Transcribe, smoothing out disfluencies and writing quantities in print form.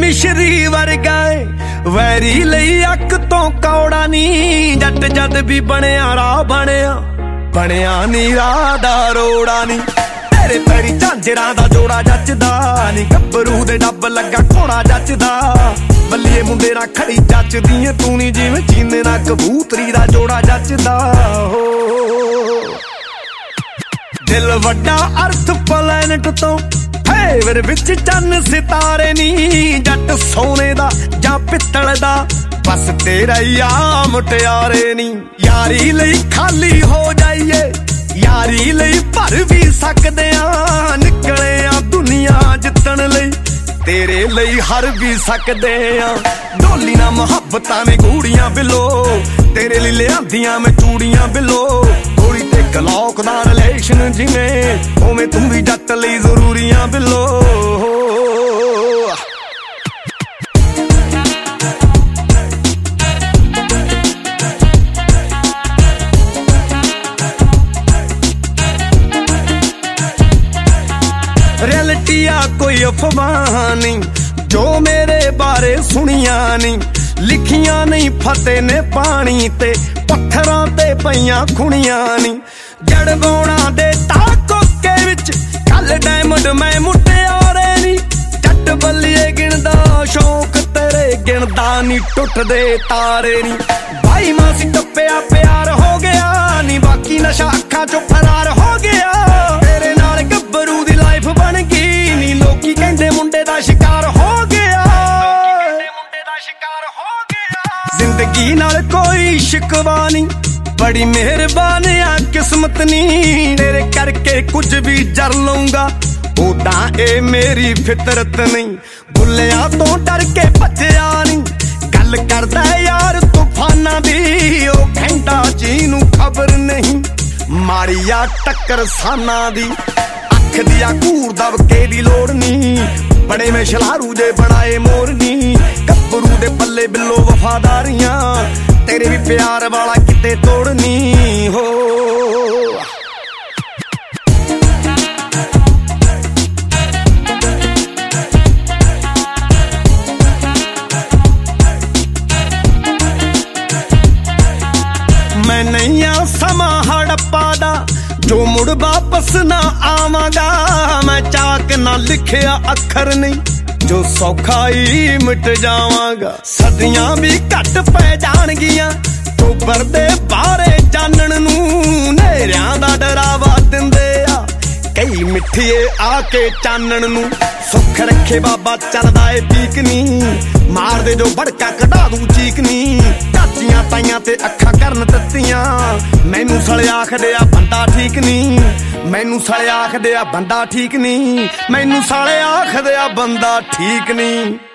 मिश्री वर्गा वैरी लई अक तो कौड़ा नी जट जद भी बनया राह बनया नी राह दा रोड़ा नी तेरे पैरी झांजरां दा जोड़ा जचदा नी गब्बरू दे डब लगा घोड़ा जचदा बल्लिए मुंडे ना खड़ी जचदी ऐ तू नी जिवें चीने ना कबूतरी दा जोड़ा जचदा हो दिल वड्डा अर्थ प्लैनेट तो फेवर विच चन्न सितारे नी जट सोने दा जां पित्तल दा बस तेरा या मुटियारे नी यारी लई खाली हो जाइए यारी लई भर भी सकदे आ निकले आ दुनिया जितण लई तेरे लई हर भी सकदे आ डोली ना मुहब्बतां ने गूड़ियां बिलो तेरे लई लियांदियां मैं चूड़ियां बिलो थोड़ी ते गलौक दा रिलेशन जिवें उवें तू भी जट लई जरूरियां बिलो रियलिटिया कोई अफवाह नहीं जो मेरे बारे सुनिया नहीं लिखिया नहीं फतेह ने पानी ते पत्थरां ते पईयां खुणियां नहीं जड़ बौणा दे ताकोके विच कल डायमंड मैं मुटियारे नी जट बल्लिए गिणदा शौक तेरे गिणदा नी टुटदे तारे नी भाई मासी टप्पिया प्यार हो गया नी बाकी नशा अखां चों फरार हो गया तेरे नाल गब्बरू दी लाइफ बन गई नी लोकी कहंदे मुंडे दा शिकार हो गया जिंदगी नाल कोई शिकवा नहीं बड़ी मेहरबान आ किस्मत नी तेरे करके कुछ भी जर लूंगा ओदा ए मेरी फितरत नहीं बुल्लिया तो डर के भज्जिया नहीं गल करदा यार तूफाना दी ओ घंटा जी नू खबर नहीं मारिया टक्कर साना दी अख दिया घूर दबके दी लोड़ नी बड़े में शलारू जे बनाए मोरनी गब्बरू दे पल्ले बिल्लो वफादारियां तेरे भी प्यार वाला किते तोड़नी हो मैं नहीं आ समा हड़प्पा दा जो मुड़ वापस ना आवांगा मैं चाक ना लिखिया अखर नहीं जो सौखा ही मिट जावांगा सदियां भी घट पै जाणगियां टोबर दे बारे जानण नूं नेरियां दा डरावा दिंदे आ कई मिठिए आके चानण नूं सुख रखे बाबा चलदा ए पीक नी मार दे जो भड़का कढा दूं चीक नी चाचियां ताइयां ते अखां करन तत्तियां मैनू सले आखदे आ बंदा ठीक नी मैनू सले आखदे आ बंदा ठीक नी मैनू साले आखदे आ बंदा ठीक नी।